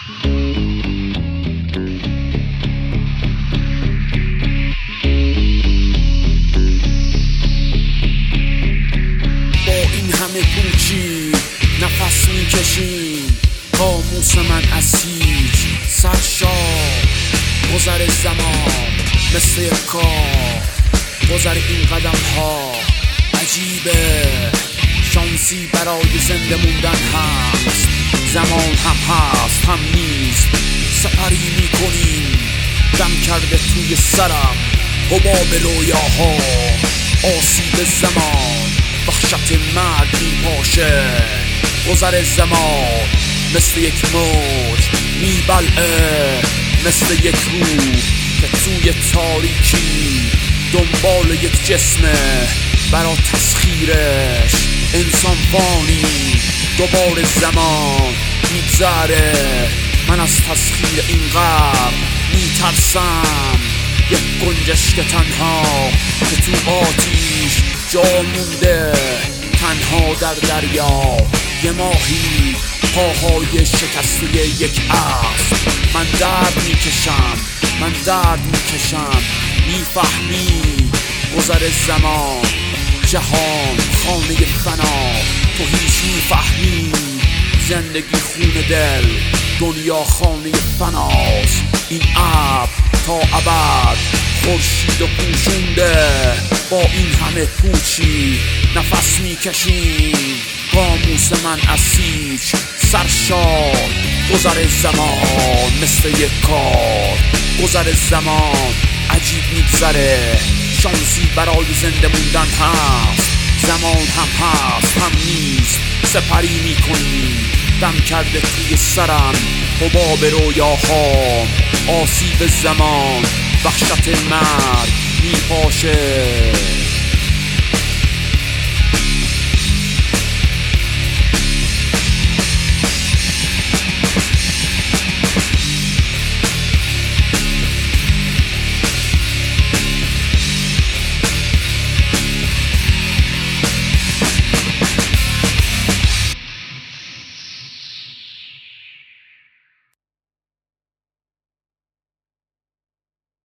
پوچی نفس میکشیم، قاموس من از هیچ سرشار. گذر زمان مثل یک کار، گذر این قدم ها عجیبه. شانسی برای زنده موندن هست، زمان هم هست هم نیست. سپری میکنیم دم کرده توی سرم حباب رویاها. آسیب زمان وحشت مرگ میپاشه. گذر زمان مثل یک موج میبلعه، مثل یک روح که توی تاریکی دنبال یک جسمه. برا تسخیرش انسان فانی دوباره زمان میگذره. من از تسخیر این قبر میترسم، یک گنجشک تنها که تو آتیش جا مونده، تنها در دریا یه ماهی پاهای شکسته یک اسب. من درد میکشم، من درد میکشم. میفهمی گذر زمان جهان خانه فنا، تو هیچ میفهمی زندگی خون دل، دنیا خانه فناست. این ابر تا ابد خورشید و پوشونده، با این همه پوچی نفس میکشیم. قاموس من از هیچ سرشار. گذر زمان مثل یک کار، گذر زمان عجیب میگذره. شانسی برای زنده موندن هست، زمان هم هست هم نیست. سپری میکنیم دم کرده توی سرم حباب رویاها. آسیب زمان وحشت مرگ میپاشه.